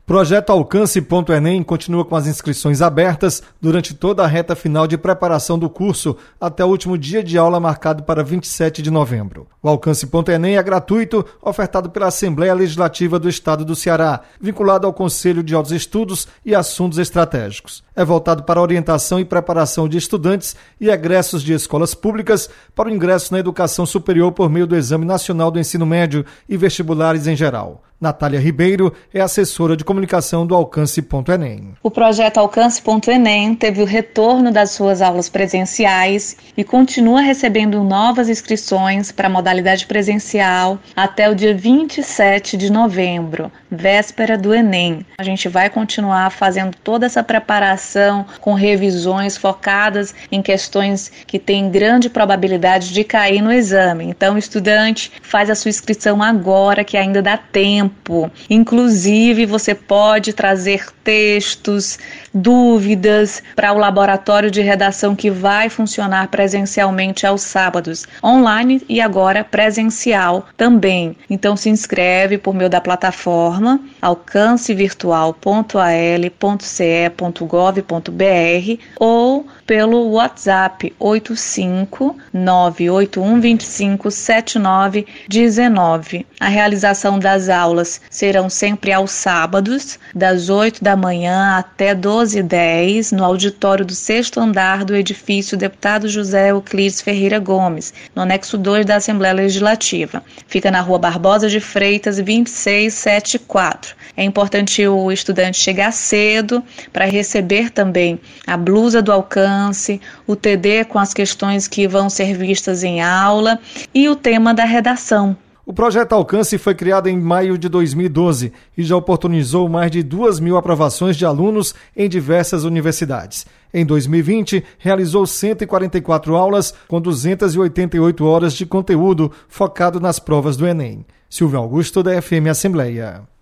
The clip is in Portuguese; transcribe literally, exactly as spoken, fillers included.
Projeto Alcance ponto Enem continua com as inscrições abertas durante toda a reta final de preparação do curso, até o último dia de aula marcado para vinte e sete de novembro. O Alcance ponto Enem é gratuito, ofertado pela Assembleia Legislativa do Estado do Ceará, vinculado ao Conselho de Altos Estudos e Assuntos Estratégicos. É voltado para a orientação e preparação de estudantes e egressos de escolas públicas para o ingresso na educação superior por meio do Exame Nacional do Ensino Médio e vestibulares em geral. Natália Ribeiro é assessora de comunicação do Alcance ponto Enem. O projeto Alcance ponto Enem teve o retorno das suas aulas presenciais e continua recebendo novas inscrições para a modalidade presencial até o dia vinte e sete de novembro, véspera do Enem. A gente vai continuar fazendo toda essa preparação com revisões focadas em questões que têm grande probabilidade de cair no exame. Então, o estudante faz a sua inscrição agora, que ainda dá tempo. Inclusive, você pode trazer textos, dúvidas para o laboratório de redação que vai funcionar presencialmente aos sábados, online e agora presencial também. Então, se inscreve por meio da plataforma alcance virtual ponto a l ponto c e ponto gov ponto b r ou pelo WhatsApp oito cinco nove oito um dois cinco sete nove um nove. A realização das aulas serão sempre aos sábados, das oito da manhã até doze e dez, no auditório do sexto andar do edifício Deputado José Euclides Ferreira Gomes, no anexo dois da Assembleia Legislativa. Fica na Rua Barbosa de Freitas, vinte e seis setenta e quatro. É importante o estudante chegar cedo para receber também a blusa do Alcance, o T D com as questões que vão ser vistas em aula e o tema da redação. O projeto Alcance foi criado em maio de dois mil e doze e já oportunizou mais de duas mil aprovações de alunos em diversas universidades. Em dois mil e vinte, realizou cento e quarenta e quatro aulas com duzentas e oitenta e oito horas de conteúdo focado nas provas do Enem. Silvio Augusto, da F M Assembleia.